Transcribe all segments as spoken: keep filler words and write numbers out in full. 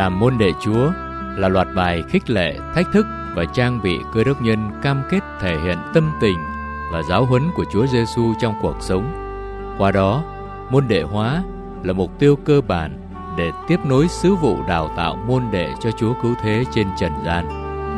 Làm môn đệ Chúa là loạt bài khích lệ, thách thức và trang bị Cơ Đốc nhân cam kết thể hiện tâm tình và giáo huấn của Chúa Giêsu trong cuộc sống. Qua đó, môn đệ hóa là mục tiêu cơ bản để tiếp nối sứ vụ đào tạo môn đệ cho Chúa Cứu Thế trên trần gian.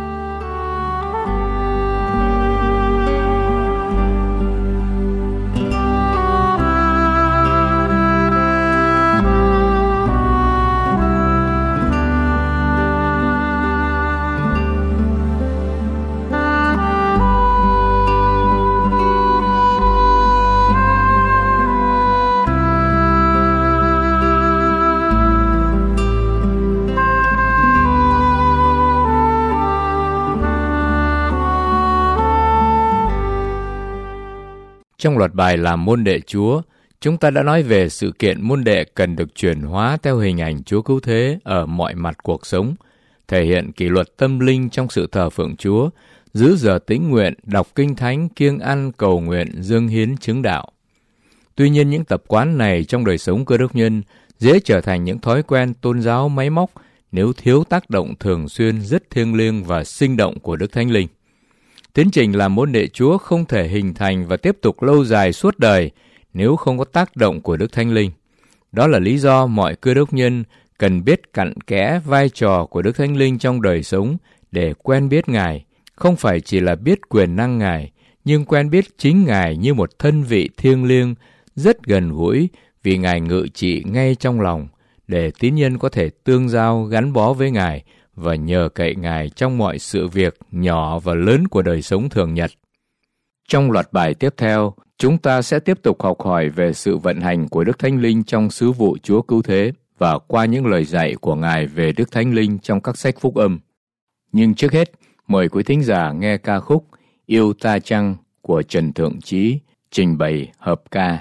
Trong loạt bài Làm môn đệ Chúa, chúng ta đã nói về sự kiện môn đệ cần được chuyển hóa theo hình ảnh Chúa Cứu Thế ở mọi mặt cuộc sống, thể hiện kỷ luật tâm linh trong sự thờ phượng Chúa, giữ giờ tĩnh nguyện, đọc kinh thánh, kiêng ăn, cầu nguyện, dâng hiến chứng đạo. Tuy nhiên, những tập quán này trong đời sống Cơ Đốc nhân dễ trở thành những thói quen tôn giáo máy móc nếu thiếu tác động thường xuyên rất thiêng liêng và sinh động của Đức Thánh Linh. Tiến trình làm môn đệ Chúa không thể hình thành và tiếp tục lâu dài suốt đời nếu không có tác động của Đức Thánh Linh. Đó là lý do mọi Cơ Đốc nhân cần biết cặn kẽ vai trò của Đức Thánh Linh trong đời sống để quen biết Ngài, không phải chỉ là biết quyền năng Ngài, nhưng quen biết chính Ngài như một thân vị thiêng liêng, rất gần gũi vì Ngài ngự trị ngay trong lòng, để tín nhân có thể tương giao gắn bó với Ngài và nhờ cậy Ngài trong mọi sự việc nhỏ và lớn của đời sống thường nhật. Trong loạt bài tiếp theo, chúng ta sẽ tiếp tục học hỏi về sự vận hành của Đức Thánh Linh trong sứ vụ Chúa Cứu Thế và qua những lời dạy của Ngài về Đức Thánh Linh trong các sách phúc âm. Nhưng trước hết, mời quý thính giả nghe ca khúc Yêu Ta Chăng của Trần Thượng Chí trình bày hợp ca.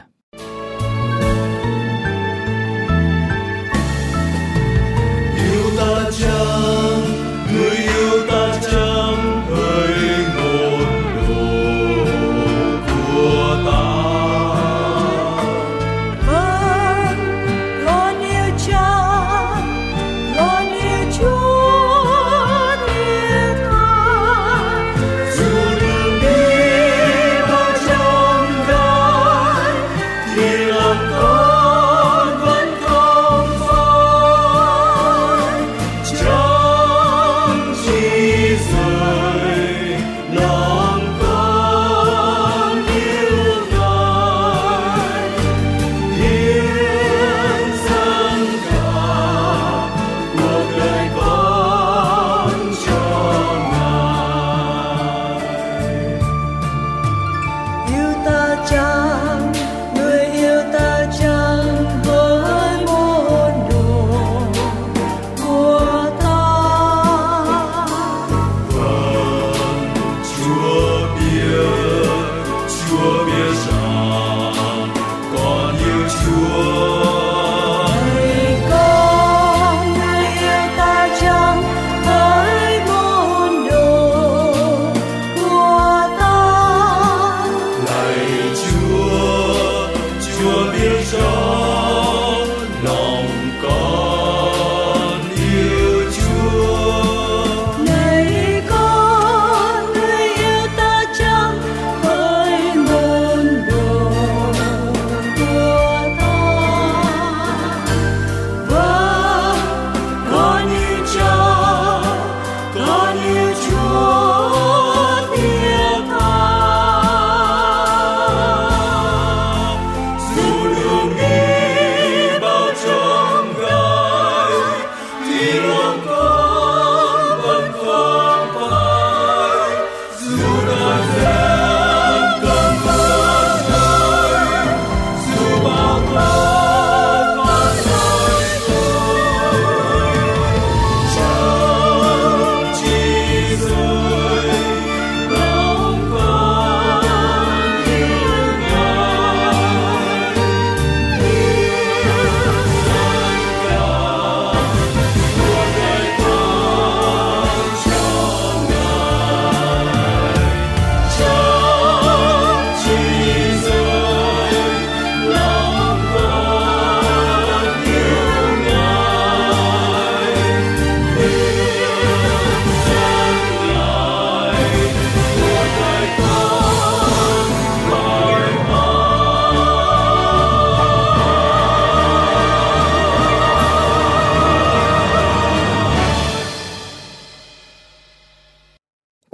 Người yêu ta chăng hỡi ngôn đồ của ta. Vâng, con yêu Cha, con yêu Chúa thiên hạ. Dù đường đi bao trong gai,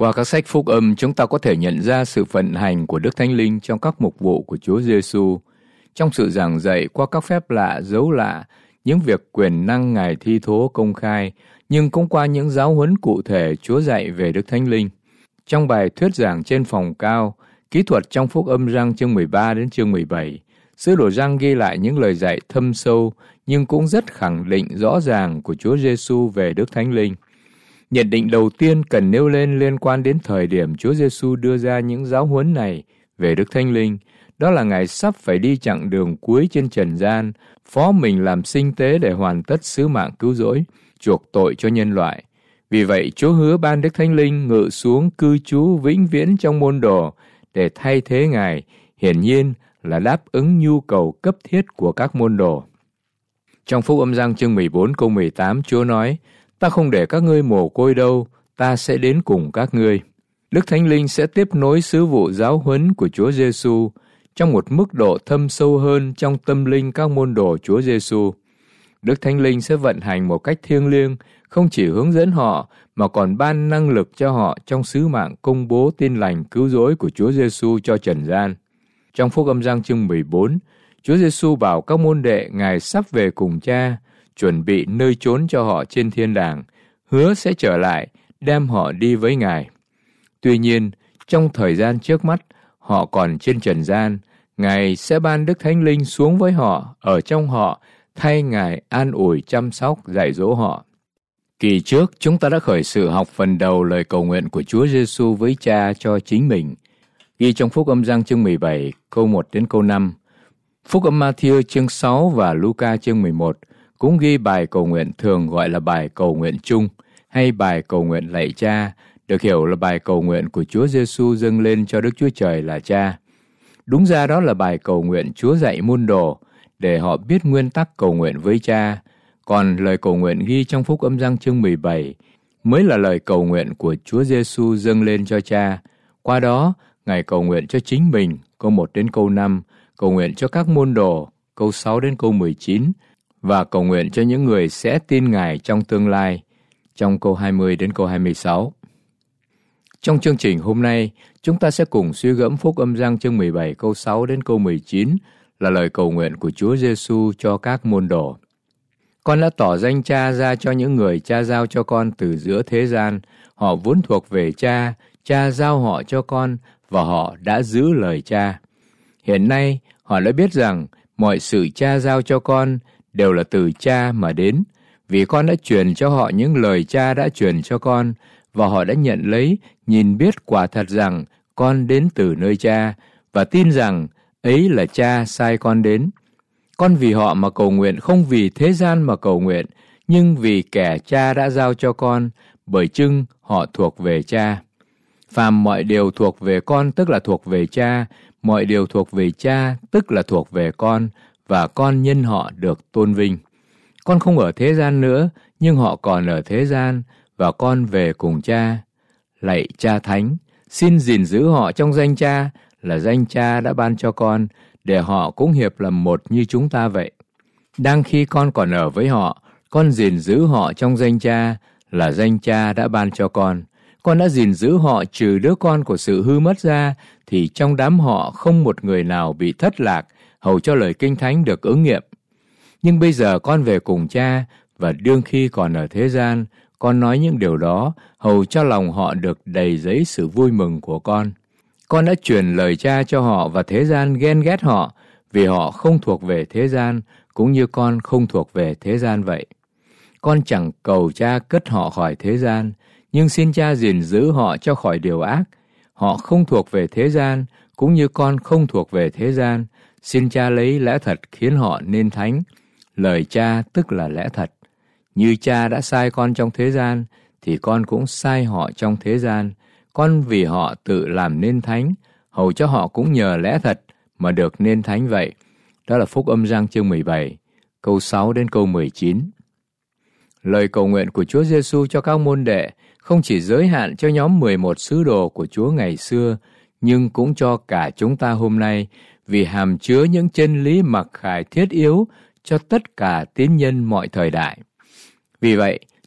Qua các sách phúc âm, chúng ta có thể nhận ra sự vận hành của Đức Thánh Linh trong các mục vụ của Chúa Giêsu, trong sự giảng dạy qua các phép lạ, dấu lạ, những việc quyền năng Ngài thi thố công khai, nhưng cũng qua những giáo huấn cụ thể Chúa dạy về Đức Thánh Linh. Trong bài thuyết giảng trên phòng cao, kỹ thuật trong phúc âm Giăng chương mười ba đến chương mười bảy, sứ đồ Giăng ghi lại những lời dạy thâm sâu nhưng cũng rất khẳng định rõ ràng của Chúa Giêsu về Đức Thánh Linh. Nhận định đầu tiên cần nêu lên liên quan đến thời điểm Chúa Giêsu đưa ra những giáo huấn này về Đức Thánh Linh, đó là Ngài sắp phải đi chặng đường cuối trên trần gian, phó mình làm sinh tế để hoàn tất sứ mạng cứu rỗi, chuộc tội cho nhân loại. Vì vậy, Chúa hứa ban Đức Thánh Linh ngự xuống cư trú vĩnh viễn trong môn đồ để thay thế Ngài, hiển nhiên là đáp ứng nhu cầu cấp thiết của các môn đồ. Trong phúc âm Giăng chương mười bốn câu mười tám, Chúa nói: "Ta không để các ngươi mồ côi đâu, ta sẽ đến cùng các ngươi." Đức Thánh Linh sẽ tiếp nối sứ vụ giáo huấn của Chúa Giêsu trong một mức độ thâm sâu hơn trong tâm linh các môn đồ Chúa Giêsu. Đức Thánh Linh sẽ vận hành một cách thiêng liêng, không chỉ hướng dẫn họ mà còn ban năng lực cho họ trong sứ mạng công bố tin lành cứu rỗi của Chúa Giêsu cho trần gian. Trong phúc âm Giăng chương mười bốn, Chúa Giêsu bảo các môn đệ Ngài sắp về cùng Cha, chuẩn bị nơi trốn cho họ trên thiên đàng, hứa sẽ trở lại, đem họ đi với Ngài. Tuy nhiên, trong thời gian trước mắt, họ còn trên trần gian, Ngài sẽ ban Đức Thánh Linh xuống với họ, ở trong họ, thay Ngài an ủi, chăm sóc, dạy dỗ họ. Kỳ trước, chúng ta đã khởi sự học phần đầu lời cầu nguyện của Chúa Giêsu với Cha cho chính mình, ghi trong phúc âm Giăng chương mười bảy, câu một đến câu năm. Phúc âm Ma-thi-ơ chương sáu và Luca chương mười một cũng ghi bài cầu nguyện thường gọi là bài cầu nguyện chung hay bài cầu nguyện lạy Cha, được hiểu là bài cầu nguyện của Chúa Giêsu dâng lên cho Đức Chúa Trời là Cha. Đúng ra đó là bài cầu nguyện Chúa dạy môn đồ để họ biết nguyên tắc cầu nguyện với Cha, còn lời cầu nguyện ghi trong phúc âm Giăng chương mười bảy mới là lời cầu nguyện của Chúa Giêsu dâng lên cho Cha. Qua đó, Ngài cầu nguyện cho chính mình, câu một đến câu năm, cầu nguyện cho các môn đồ, câu sáu đến câu mười chín, và cầu nguyện cho những người sẽ tin Ngài trong tương lai, trong câu hai mươi đến câu hai mươi sáu. Trong chương trình hôm nay, chúng ta sẽ cùng suy gẫm phúc âm Giăng chương mười bảy câu sáu đến câu mười chín là lời cầu nguyện của Chúa Giêsu cho các môn đồ. Con đã tỏ danh Cha ra cho những người Cha giao cho con từ giữa thế gian, họ vốn thuộc về Cha, Cha giao họ cho con và họ đã giữ lời Cha. Hiện nay, họ đã biết rằng mọi sự Cha giao cho con đều là từ Cha mà đến, vì con đã truyền cho họ những lời Cha đã truyền cho con, và họ đã nhận lấy, nhìn biết quả thật rằng con đến từ nơi Cha, và tin rằng ấy là Cha sai con đến. Con vì họ mà cầu nguyện, không vì thế gian mà cầu nguyện, nhưng vì kẻ Cha đã giao cho con, bởi chưng họ thuộc về Cha. Phàm mọi điều thuộc về con tức là thuộc về Cha, mọi điều thuộc về Cha tức là thuộc về con, và con nhân họ được tôn vinh. Con không ở thế gian nữa, nhưng họ còn ở thế gian, và con về cùng Cha. Lạy Cha Thánh, xin gìn giữ họ trong danh Cha, là danh Cha đã ban cho con, để họ cũng hiệp làm một như chúng ta vậy. Đang khi con còn ở với họ, con gìn giữ họ trong danh Cha, là danh Cha đã ban cho con. Con đã gìn giữ họ trừ đứa con của sự hư mất ra, thì trong đám họ không một người nào bị thất lạc, hầu cho lời Kinh Thánh được ứng nghiệm. Nhưng bây giờ con về cùng Cha, và đương khi còn ở thế gian, con nói những điều đó, hầu cho lòng họ được đầy dẫy sự vui mừng của con. Con đã truyền lời Cha cho họ, và thế gian ghen ghét họ, vì họ không thuộc về thế gian, cũng như con không thuộc về thế gian vậy. Con chẳng cầu Cha cất họ khỏi thế gian, nhưng xin Cha gìn giữ họ cho khỏi điều ác. Họ không thuộc về thế gian, cũng như con không thuộc về thế gian. Xin Cha lấy lẽ thật khiến họ nên thánh. Lời Cha tức là lẽ thật. Như Cha đã sai con trong thế gian, thì con cũng sai họ trong thế gian. Con vì họ tự làm nên thánh, hầu cho họ cũng nhờ lẽ thật mà được nên thánh vậy. Đó là phúc âm Giăng chương mười bảy, câu sáu đến câu mười chín. Lời cầu nguyện của Chúa Giêsu cho các môn đệ không chỉ giới hạn cho nhóm mười một sứ đồ của Chúa ngày xưa, nhưng cũng cho cả chúng ta hôm nay, vì hàm chứa những chân lý mặc khải thiết yếu cho tất cả tín nhân mọi thời đại. Vì vậy,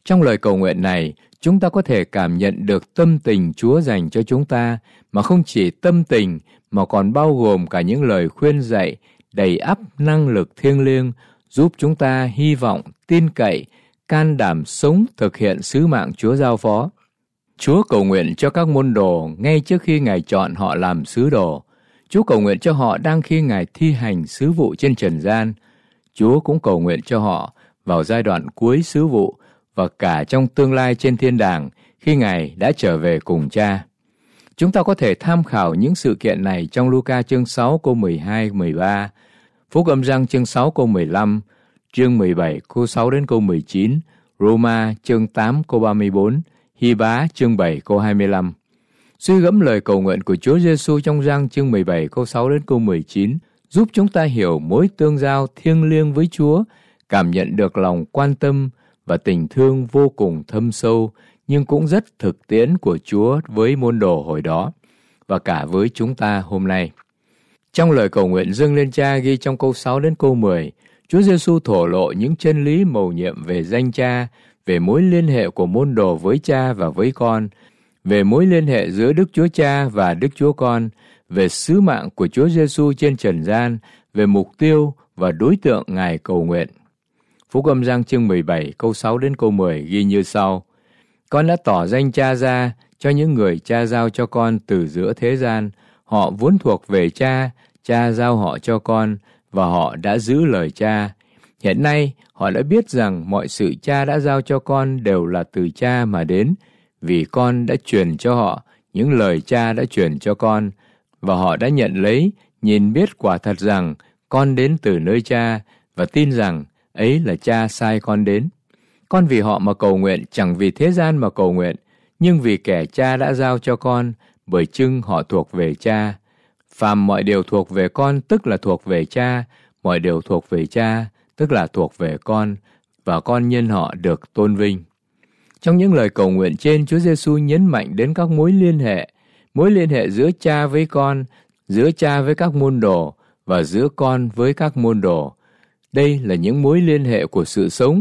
Trong lời cầu nguyện này, chúng ta có thể cảm nhận được tâm tình Chúa dành cho chúng ta, mà không chỉ tâm tình mà còn bao gồm cả những lời khuyên dạy đầy ắp năng lực thiêng liêng, giúp chúng ta hy vọng, tin cậy, can đảm sống thực hiện sứ mạng Chúa giao phó. Chúa cầu nguyện cho các môn đồ ngay trước khi Ngài chọn họ làm sứ đồ. Chúa cầu nguyện cho họ đang khi Ngài thi hành sứ vụ trên trần gian. Chúa cũng cầu nguyện cho họ vào giai đoạn cuối sứ vụ và cả trong tương lai trên thiên đàng khi Ngài đã trở về cùng Cha. Chúng ta có thể tham khảo những sự kiện này trong Luca chương sáu câu mười hai mười ba, Phúc Âm Giăng chương sáu câu mười lăm, chương mười bảy câu sáu đến câu mười chín, Roma chương tám câu ba mươi bốn, Hy Bá chương bảy câu hai mươi lăm. Suy gẫm lời cầu nguyện của Chúa Giêsu trong Giăng chương mười bảy câu sáu đến câu mười chín giúp chúng ta hiểu mối tương giao thiêng liêng với Chúa, cảm nhận được lòng quan tâm và tình thương vô cùng thâm sâu nhưng cũng rất thực tiễn của Chúa với môn đồ hồi đó và cả với chúng ta hôm nay. Trong lời cầu nguyện dâng lên Cha ghi trong câu sáu đến câu mười, Chúa Giêsu thổ lộ những chân lý mầu nhiệm về danh Cha, về mối liên hệ của môn đồ với Cha và với Con, về mối liên hệ giữa Đức Chúa Cha và Đức Chúa Con, về sứ mạng của Chúa Giêsu trên trần gian, về mục tiêu và đối tượng Ngài cầu nguyện. Phúc Âm Giăng chương mười bảy câu sáu đến câu mười ghi như sau: Con đã tỏ danh Cha ra cho những người Cha giao cho con từ giữa thế gian. Họ vốn thuộc về Cha, Cha giao họ cho con, và họ đã giữ lời Cha. Hiện nay, họ đã biết rằng mọi sự Cha đã giao cho con đều là từ Cha mà đến, vì con đã truyền cho họ những lời Cha đã truyền cho con, và họ đã nhận lấy, nhìn biết quả thật rằng con đến từ nơi Cha, và tin rằng ấy là Cha sai con đến. Con vì họ mà cầu nguyện, chẳng vì thế gian mà cầu nguyện, nhưng vì kẻ Cha đã giao cho con, bởi chưng họ thuộc về Cha. Phàm mọi điều thuộc về con tức là thuộc về Cha, mọi điều thuộc về Cha tức là thuộc về con, và con nhân họ được tôn vinh. Trong những lời cầu nguyện trên, Chúa Giêsu nhấn mạnh đến các mối liên hệ, mối liên hệ giữa Cha với con, giữa Cha với các môn đồ và giữa con với các môn đồ. Đây là những mối liên hệ của sự sống.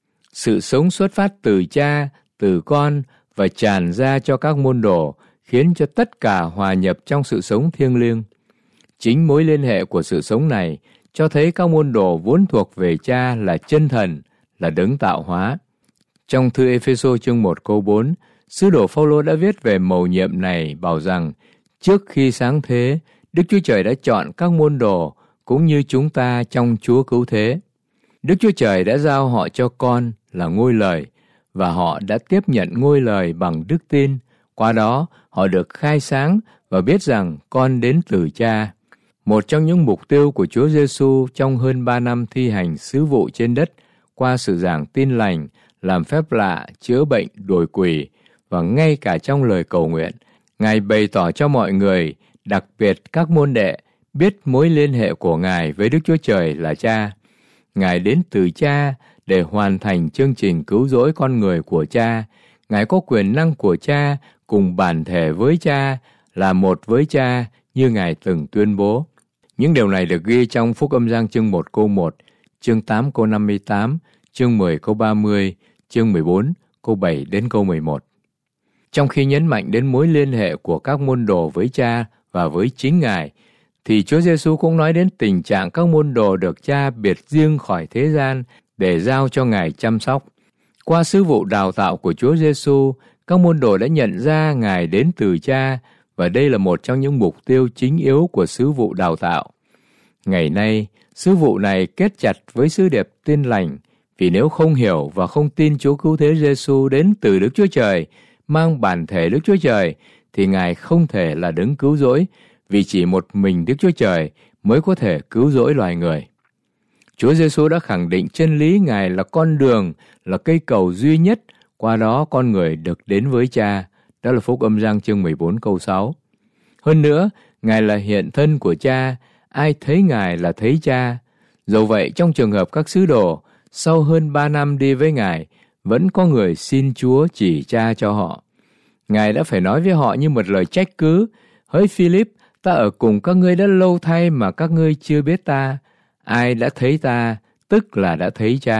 Sự sống xuất phát từ Cha, từ con và tràn ra cho các môn đồ, khiến cho tất cả hòa nhập trong sự sống thiêng liêng. Chính mối liên hệ của sự sống này cho thấy các môn đồ vốn thuộc về Cha là chân thần, là đấng tạo hóa. Trong thư Ê-phê-sô chương một câu bốn, sứ đồ Phao-lô đã viết về mầu nhiệm này bảo rằng trước khi sáng thế, Đức Chúa Trời đã chọn các môn đồ cũng như chúng ta trong Chúa cứu thế. Đức Chúa Trời đã giao họ cho con là ngôi lời, và họ đã tiếp nhận ngôi lời bằng đức tin. Qua đó, họ được khai sáng và biết rằng con đến từ Cha. Một trong những mục tiêu của Chúa Giêsu trong hơn ba năm thi hành sứ vụ trên đất qua sự giảng tin lành, làm phép lạ, chữa bệnh, đuổi quỷ, và ngay cả trong lời cầu nguyện, Ngài bày tỏ cho mọi người, đặc biệt các môn đệ, biết mối liên hệ của Ngài với Đức Chúa Trời là Cha. Ngài đến từ Cha để hoàn thành chương trình cứu rỗi con người của Cha. Ngài có quyền năng của Cha cùng bản thể với Cha, là một với Cha như Ngài từng tuyên bố. Những điều này được ghi trong Phúc Âm Giăng chương một câu một, chương tám câu năm mươi tám, chương mười câu ba mươi, chương mười bốn câu bảy đến câu mười một. Trong khi nhấn mạnh đến mối liên hệ của các môn đồ với Cha và với chính Ngài, thì Chúa Giêsu cũng nói đến tình trạng các môn đồ được Cha biệt riêng khỏi thế gian để giao cho Ngài chăm sóc. Qua sứ vụ đào tạo của Chúa Giêsu, các môn đồ đã nhận ra Ngài đến từ Cha, và đây là một trong những mục tiêu chính yếu của sứ vụ đào tạo. Ngày nay, sứ vụ này kết chặt với sứ điệp tin lành, vì nếu không hiểu và không tin Chúa cứu thế Giêsu đến từ Đức Chúa Trời, mang bản thể Đức Chúa Trời, thì Ngài không thể là đấng cứu rỗi, vì chỉ một mình Đức Chúa Trời mới có thể cứu rỗi loài người. Chúa Giêsu đã khẳng định chân lý Ngài là con đường, là cây cầu duy nhất, qua đó con người được đến với Cha. Đó là Phúc Âm Giăng chương mười bốn câu sáu. Hơn nữa, Ngài là hiện thân của Cha, ai thấy Ngài là thấy Cha. Dẫu vậy, trong trường hợp các sứ đồ, sau hơn ba năm đi với Ngài, vẫn có người xin Chúa chỉ Cha cho họ. Ngài đã phải nói với họ như một lời trách cứ: hỡi Philip, ta ở cùng các ngươi đã lâu thay mà các ngươi chưa biết ta. Ai đã thấy ta, tức là đã thấy Cha.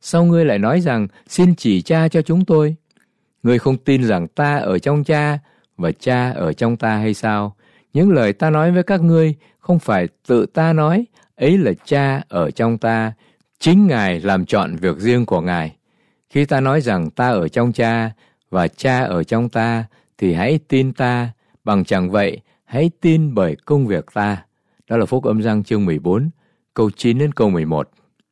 sao ngươi lại nói rằng xin chỉ Cha cho chúng tôi? Ngươi không tin rằng ta ở trong Cha và Cha ở trong ta hay sao? Những lời ta nói với các ngươi không phải tự ta nói, ấy là Cha ở trong ta, chính Ngài làm trọn việc riêng của Ngài. Khi ta nói rằng ta ở trong Cha và Cha ở trong ta, thì hãy tin ta, bằng chẳng vậy, hãy tin bởi công việc ta. Đó là Phúc Âm Giăng chương mười bốn, câu chín đến câu mười một.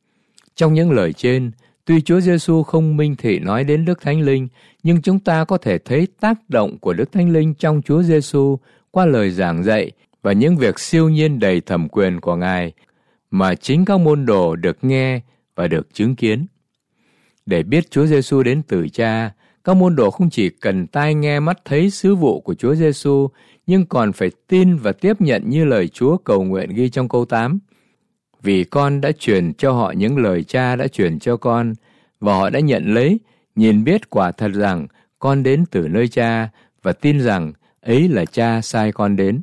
Trong những lời trên, tuy Chúa Giêsu không minh thị nói đến Đức Thánh Linh, nhưng chúng ta có thể thấy tác động của Đức Thánh Linh trong Chúa Giêsu qua lời giảng dạy và những việc siêu nhiên đầy thẩm quyền của Ngài mà chính các môn đồ được nghe và được chứng kiến. Để biết Chúa Giêsu đến từ Cha, các môn đồ không chỉ cần tai nghe mắt thấy sứ vụ của Chúa Giêsu, nhưng còn phải tin và tiếp nhận như lời Chúa cầu nguyện ghi trong câu tám. Vì con đã truyền cho họ những lời Cha đã truyền cho con, và họ đã nhận lấy, nhìn biết quả thật rằng con đến từ nơi Cha, và tin rằng ấy là Cha sai con đến.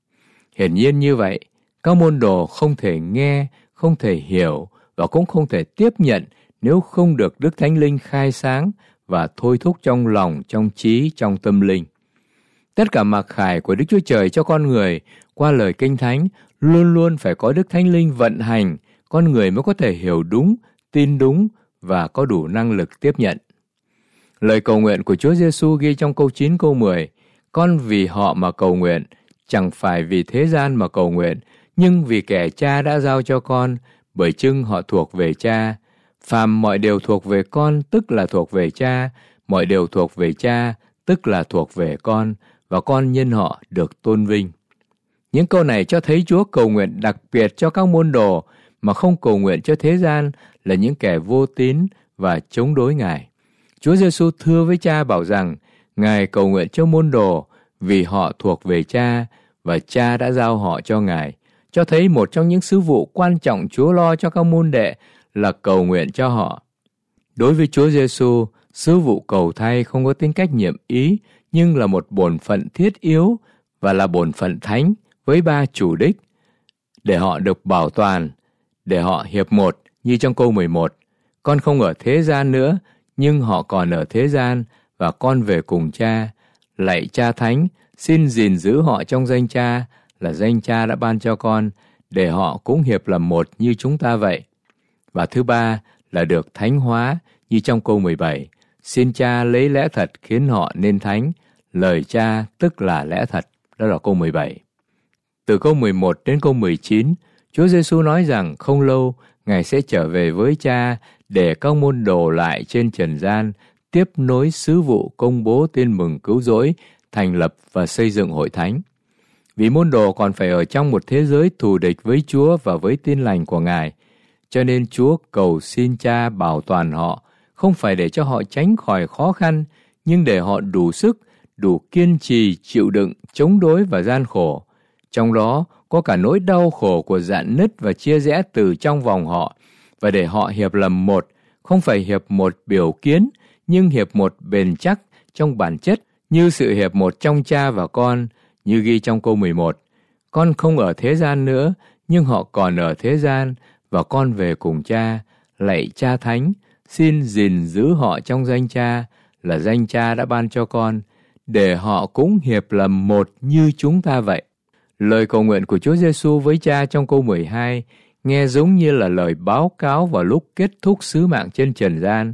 Hiển nhiên như vậy, các môn đồ không thể nghe, không thể hiểu và cũng không thể tiếp nhận nếu không được Đức Thánh Linh khai sáng và thôi thúc trong lòng, trong trí, trong tâm linh. Tất cả mặc khải của Đức Chúa Trời cho con người qua lời Kinh Thánh luôn luôn phải có Đức Thánh Linh vận hành, con người mới có thể hiểu đúng, tin đúng và có đủ năng lực tiếp nhận. Lời cầu nguyện của Chúa Giêsu ghi trong câu chín câu mười, con vì họ mà cầu nguyện, chẳng phải vì thế gian mà cầu nguyện, nhưng vì kẻ Cha đã giao cho con, bởi chưng họ thuộc về Cha. Phàm mọi điều thuộc về con, tức là thuộc về Cha, mọi điều thuộc về Cha, tức là thuộc về con, và con nhân họ được tôn vinh. Những câu này cho thấy Chúa cầu nguyện đặc biệt cho các môn đồ mà không cầu nguyện cho thế gian là những kẻ vô tín và chống đối Ngài. Chúa Giêsu thưa với Cha bảo rằng Ngài cầu nguyện cho môn đồ vì họ thuộc về Cha và Cha đã giao họ cho Ngài, cho thấy một trong những sứ vụ quan trọng Chúa lo cho các môn đệ là cầu nguyện cho họ. Đối với Chúa Giêsu, sứ vụ cầu thay không có tính cách nhiệm ý, nhưng là một bổn phận thiết yếu và là bổn phận thánh với ba chủ đích. Để họ được bảo toàn, để họ hiệp một như trong câu mười một. Con không ở thế gian nữa, nhưng họ còn ở thế gian và con về cùng Cha. Lạy Cha Thánh, xin gìn giữ họ trong danh Cha, là danh Cha đã ban cho con, để họ cũng hiệp làm một như chúng ta vậy. Và thứ ba là được thánh hóa như trong câu mười bảy. Xin Cha lấy lẽ thật khiến họ nên thánh, lời Cha tức là lẽ thật. Đó là câu mười bảy. Từ câu mười một đến câu mười chín, Chúa Giêsu nói rằng không lâu Ngài sẽ trở về với Cha để các môn đồ lại trên trần gian tiếp nối sứ vụ công bố tin mừng cứu rỗi, thành lập và xây dựng hội thánh. Vì môn đồ còn phải ở trong một thế giới thù địch với Chúa và với tin lành của Ngài, cho nên Chúa cầu xin Cha bảo toàn họ, không phải để cho họ tránh khỏi khó khăn, nhưng để họ đủ sức, đủ kiên trì, chịu đựng, chống đối và gian khổ. Trong đó có cả nỗi đau khổ của rạn nứt và chia rẽ từ trong vòng họ, và để họ hiệp làm một, không phải hiệp một biểu kiến, nhưng hiệp một bền chắc trong bản chất, như sự hiệp một trong Cha và con, như ghi trong câu mười một. Con không ở thế gian nữa, nhưng họ còn ở thế gian, và con về cùng Cha. Lạy Cha Thánh, xin gìn giữ họ trong danh Cha, là danh Cha đã ban cho con, để họ cũng hiệp làm một như chúng ta vậy. Lời cầu nguyện của Chúa Giêsu với Cha trong câu mười hai nghe giống như là lời báo cáo vào lúc kết thúc sứ mạng trên trần gian.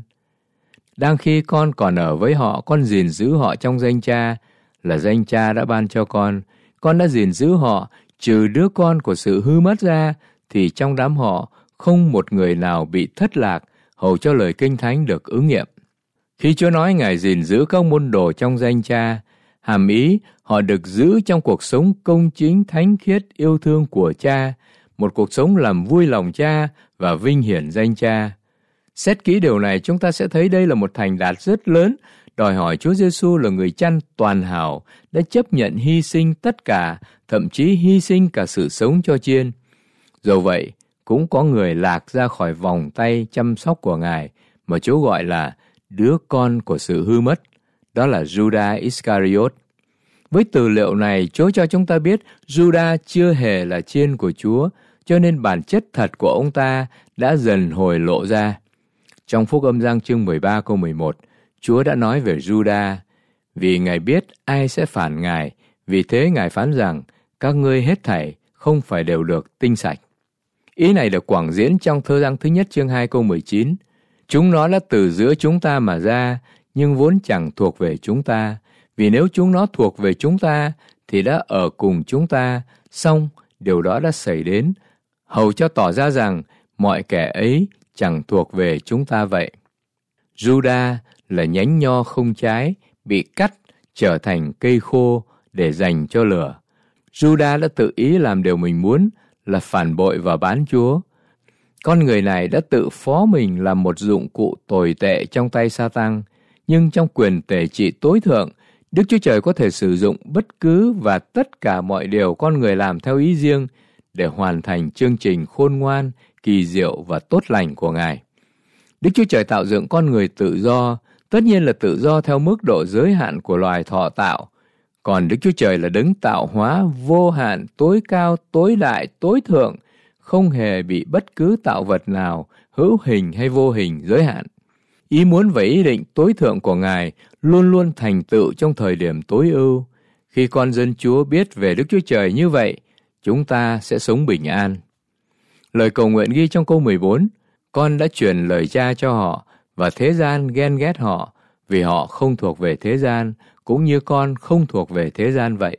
Đang khi con còn ở với họ, con gìn giữ họ trong danh Cha, là danh Cha đã ban cho con. Con đã gìn giữ họ, trừ đứa con của sự hư mất ra, thì trong đám họ không một người nào bị thất lạc, hầu cho lời Kinh Thánh được ứng nghiệm. Khi Chúa nói Ngài gìn giữ các môn đồ trong danh Cha, hàm ý họ được giữ trong cuộc sống công chính, thánh khiết, yêu thương của Cha, một cuộc sống làm vui lòng Cha và vinh hiển danh Cha. Xét kỹ điều này, chúng ta sẽ thấy đây là một thành đạt rất lớn, đòi hỏi Chúa Giêsu là người chăn toàn hảo, đã chấp nhận hy sinh tất cả, thậm chí hy sinh cả sự sống cho chiên. Dù vậy, cũng có người lạc ra khỏi vòng tay chăm sóc của Ngài, mà Chúa gọi là đứa con của sự hư mất, đó là Judas Iscariot. Với từ liệu này, Chúa cho chúng ta biết Judas chưa hề là chiên của Chúa, cho nên bản chất thật của ông ta đã dần hồi lộ ra. Trong Phúc Âm Giăng chương mười ba câu mười một, Chúa đã nói về Giu-đa: vì Ngài biết ai sẽ phản Ngài, vì thế Ngài phán rằng các ngươi hết thảy không phải đều được tinh sạch. Ý này được quảng diễn trong thơ Giăng thứ nhất chương hai câu mười chín. Chúng nó đã từ giữa chúng ta mà ra, nhưng vốn chẳng thuộc về chúng ta. Vì nếu chúng nó thuộc về chúng ta, thì đã ở cùng chúng ta, song điều đó đã xảy đến, hầu cho tỏ ra rằng mọi kẻ ấy chẳng thuộc về chúng ta vậy. Giu-đa là nhánh nho không trái, bị cắt trở thành cây khô để dành cho lửa. Giu-đa đã tự ý làm điều mình muốn, là phản bội và bán Chúa. Con người này đã tự phó mình làm một dụng cụ tồi tệ trong tay Sa-tăng, nhưng trong quyền tể trị tối thượng, Đức Chúa Trời có thể sử dụng bất cứ và tất cả mọi điều con người làm theo ý riêng để hoàn thành chương trình khôn ngoan, kỳ diệu và tốt lành của Ngài. Đức Chúa Trời tạo dựng con người tự do, tất nhiên là tự do theo mức độ giới hạn của loài thọ tạo. Còn Đức Chúa Trời là đấng tạo hóa vô hạn, tối cao, tối đại, tối thượng, không hề bị bất cứ tạo vật nào, hữu hình hay vô hình, giới hạn. Ý muốn và ý định tối thượng của Ngài luôn luôn thành tựu trong thời điểm tối ưu. Khi con dân Chúa biết về Đức Chúa Trời như vậy, chúng ta sẽ sống bình an. Lời cầu nguyện ghi trong câu mười bốn, con đã truyền lời Cha cho họ, và thế gian ghen ghét họ, vì họ không thuộc về thế gian, cũng như con không thuộc về thế gian vậy.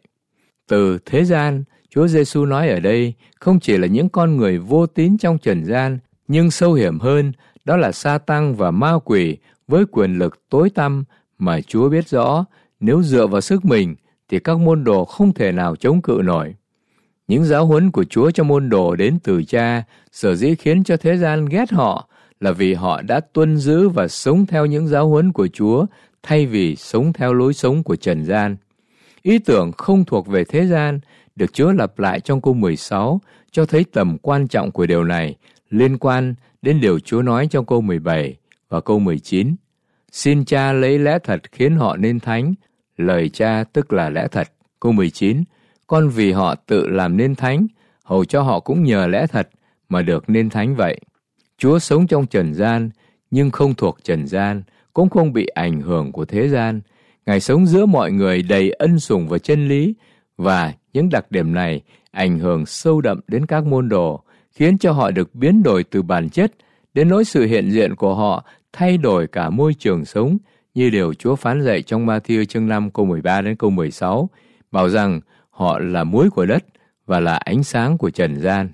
Từ thế gian, Chúa Giêsu nói ở đây không chỉ là những con người vô tín trong trần gian, nhưng sâu hiểm hơn, đó là Sa-tăng và ma quỷ với quyền lực tối tăm mà Chúa biết rõ, nếu dựa vào sức mình thì các môn đồ không thể nào chống cự nổi. Những giáo huấn của Chúa cho môn đồ đến từ Cha, sở dĩ khiến cho thế gian ghét họ là vì họ đã tuân giữ và sống theo những giáo huấn của Chúa thay vì sống theo lối sống của trần gian. Ý tưởng không thuộc về thế gian được Chúa lặp lại trong câu mười sáu cho thấy tầm quan trọng của điều này liên quan đến điều Chúa nói trong câu mười bảy và câu mười chín. Xin Cha lấy lẽ thật khiến họ nên thánh, lời Cha tức là lẽ thật. Câu mười chín. Con vì họ tự làm nên thánh, hầu cho họ cũng nhờ lẽ thật mà được nên thánh vậy. Chúa sống trong trần gian, nhưng không thuộc trần gian, cũng không bị ảnh hưởng của thế gian. Ngài sống giữa mọi người đầy ân sủng và chân lý, và những đặc điểm này ảnh hưởng sâu đậm đến các môn đồ, khiến cho họ được biến đổi từ bản chất, đến nỗi sự hiện diện của họ thay đổi cả môi trường sống, như điều Chúa phán dạy trong Ma-thi-ơ chương năm câu mười ba đến câu mười sáu, bảo rằng họ là muối của đất và là ánh sáng của trần gian.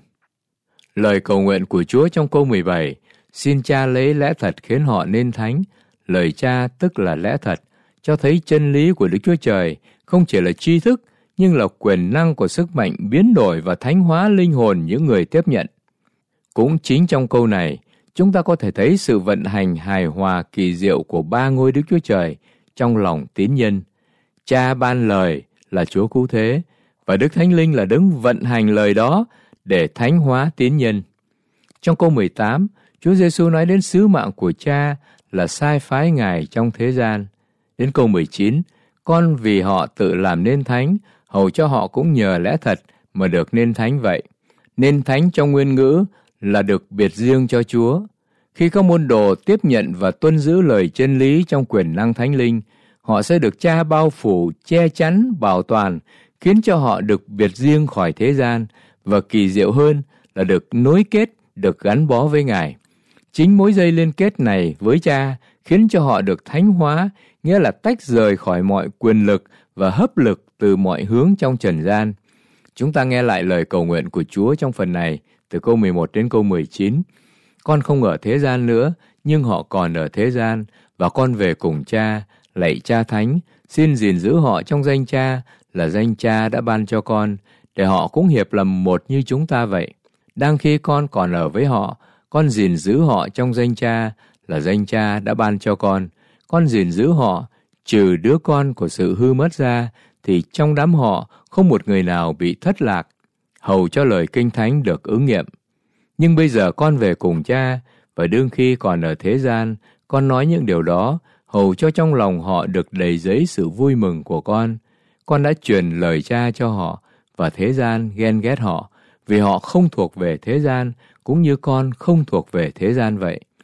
Lời cầu nguyện của Chúa trong câu mười bảy, xin Cha lấy lẽ thật khiến họ nên thánh, lời Cha tức là lẽ thật, cho thấy chân lý của Đức Chúa Trời không chỉ là tri thức, nhưng là quyền năng của sức mạnh biến đổi và thánh hóa linh hồn những người tiếp nhận. Cũng chính trong câu này, chúng ta có thể thấy sự vận hành hài hòa kỳ diệu của ba ngôi Đức Chúa Trời trong lòng tín nhân. Cha ban lời là Chúa cứu thế, và Đức Thánh Linh là đấng vận hành lời đó để thánh hóa tín nhân. Trong câu mười tám, Chúa Giêsu nói đến sứ mạng của Cha là sai phái Ngài trong thế gian. Đến câu mười chín, con vì họ tự làm nên thánh, hầu cho họ cũng nhờ lẽ thật mà được nên thánh vậy. Nên thánh trong nguyên ngữ là được biệt riêng cho Chúa. Khi các môn đồ tiếp nhận và tuân giữ lời chân lý trong quyền năng Thánh Linh, họ sẽ được Cha bao phủ, che chắn, bảo toàn, khiến cho họ được biệt riêng khỏi thế gian, và kỳ diệu hơn là được nối kết, được gắn bó với Ngài. Chính mối dây liên kết này với Cha khiến cho họ được thánh hóa, nghĩa là tách rời khỏi mọi quyền lực và hấp lực từ mọi hướng trong trần gian. Chúng ta nghe lại lời cầu nguyện của Chúa trong phần này, từ câu mười một đến câu mười chín. Con không ở thế gian nữa, nhưng họ còn ở thế gian, và con về cùng Cha, lạy Cha Thánh, xin gìn giữ họ trong danh Cha, là danh Cha đã ban cho con, để họ cũng hiệp làm một như chúng ta vậy. Đang khi con còn ở với họ, con gìn giữ họ trong danh Cha, là danh Cha đã ban cho con. Con gìn giữ họ, trừ đứa con của sự hư mất ra, thì trong đám họ không một người nào bị thất lạc, hầu cho lời Kinh Thánh được ứng nghiệm. Nhưng bây giờ con về cùng Cha, và đương khi còn ở thế gian, con nói những điều đó, hầu cho trong lòng họ được đầy dẫy sự vui mừng của con. Con đã truyền lời Cha cho họ, và thế gian ghen ghét họ, vì họ không thuộc về thế gian, cũng như con không thuộc về thế gian vậy.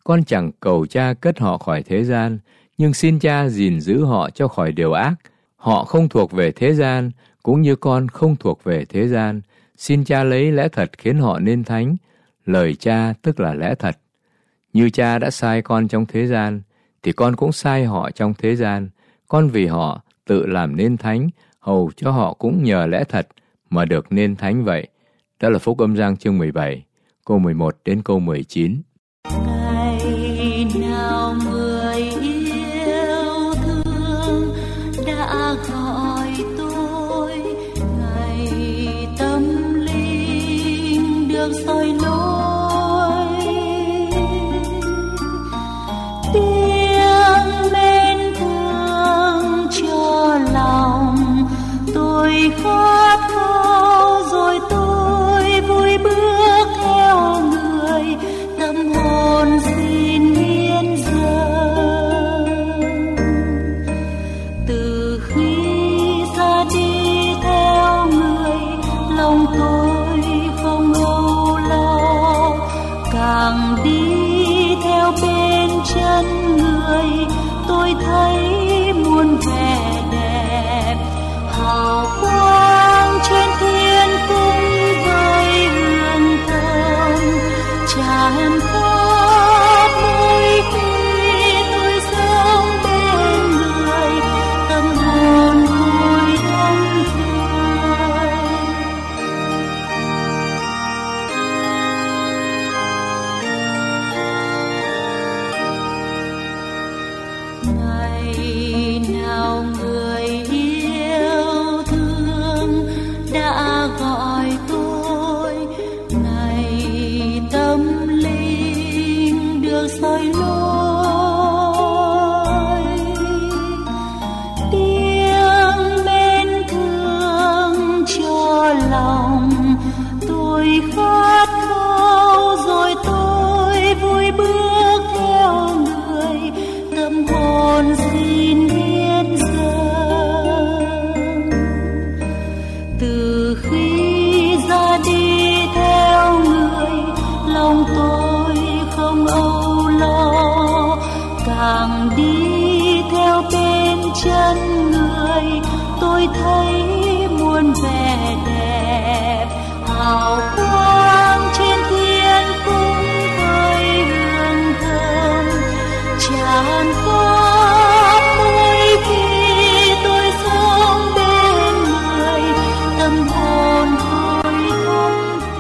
Con chẳng cầu Cha cất họ khỏi thế gian, nhưng xin Cha gìn giữ họ cho khỏi điều ác. Họ không thuộc về thế gian, cũng như con không thuộc về thế gian. Xin Cha lấy lẽ thật khiến họ nên thánh. Lời Cha tức là lẽ thật. Như Cha đã sai con trong thế gian, thì con cũng sai họ trong thế gian. Con vì họ tự làm nên thánh, hầu cho họ cũng nhờ lẽ thật mà được nên thánh vậy. Đó là Phúc Âm Giăng chương mười bảy, câu mười một đến câu mười chín. Ngày nào người yêu thương đã gọi tôi, ngày tâm linh được soi lối, tiếng mến thương cho lòng tôi khát khao, rồi tôi vui bước theo người, tâm hồn xin hiến dâng. Từ khi ra đi theo người, lòng tôi không âu lo, càng đi theo bên chân người, tôi thấy muôn vẻ đẹp, hào quang trên thiên cung với hương thơm tràn khắp mỗi khi tôi sống bên người, tâm hồn tôi thắm tươi. Ngày nào người yêu thương đã gọi tôi, ngày tâm linh được soi lối, tiếng mến thương cho lòng tôi khát khao, rồi tôi vui bước theo người, tâm hồn xin hiến dâng. Từ khi ra đi theo người, lòng tôi không âu lo, càng đi theo bên chân người, tôi thấy muôn vẻ đẹp, hào quang trên thiên cung với hương thơm tràn khắp mỗi khi tôi sống bên người, tâm hồn tôi thắm tươi.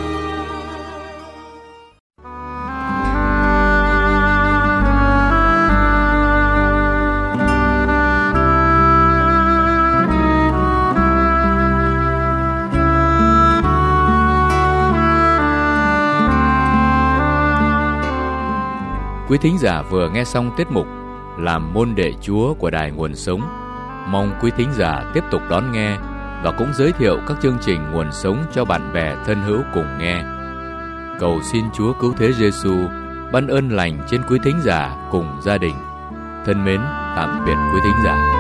Quý thính giả vừa nghe xong tiết mục Làm môn đệ Chúa của Đài Nguồn Sống. Mong quý thính giả tiếp tục đón nghe và cũng giới thiệu các chương trình Nguồn Sống cho bạn bè thân hữu cùng nghe. Cầu xin Chúa Cứu Thế Giêsu ban ơn lành trên quý thính giả cùng gia đình. Thân mến, tạm biệt quý thính giả.